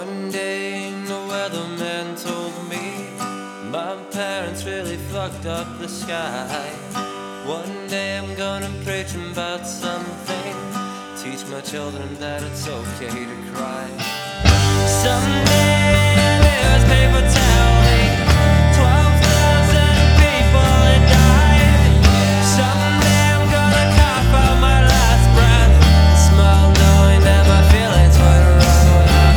One day the weatherman told me my parents really fucked up the sky. One day I'm gonna preach about something, teach my children that it's okay to cry. Someday newspaper tell me 12,000 people had died. Someday I'm gonna cough out my last breath and smile knowing that my feelings were wrong when I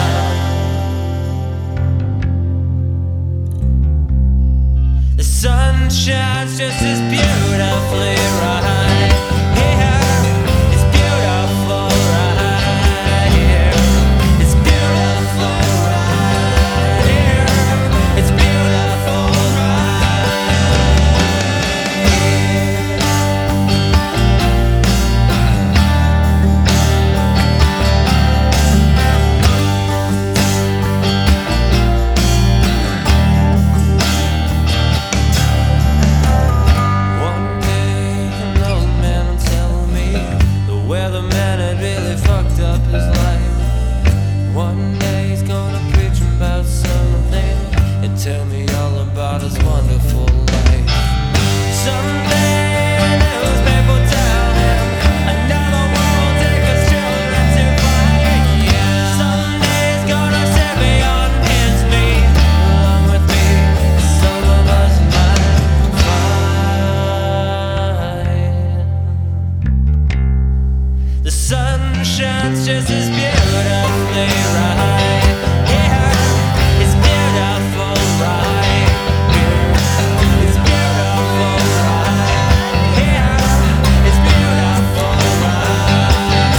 found the sun shines just as beautifully right here. It's beautiful right here. It's beautiful right here. It's beautiful weatherman had really fucked up his life. One day he's gonna preach about something and tell me all about his wonderful life. Someday newspaper tell him another world take his children to fight. Someday he's gonna set me on his knee, along with me, some of us might find. The sun shines just as beautifully right here. It's beautiful right here. It's beautiful right here. It's beautiful right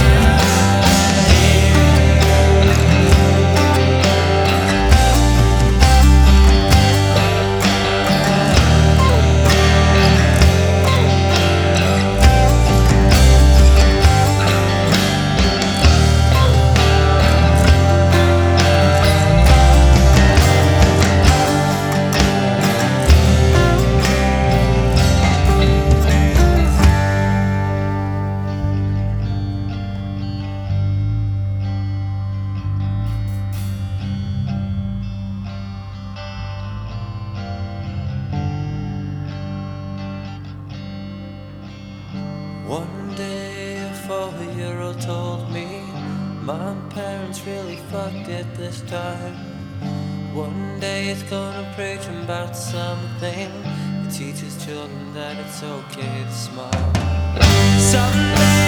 One day a 4-year-old told me my parents really fucked it this time. One day he's gonna preach about something and teach his children that it's okay to smile. Someday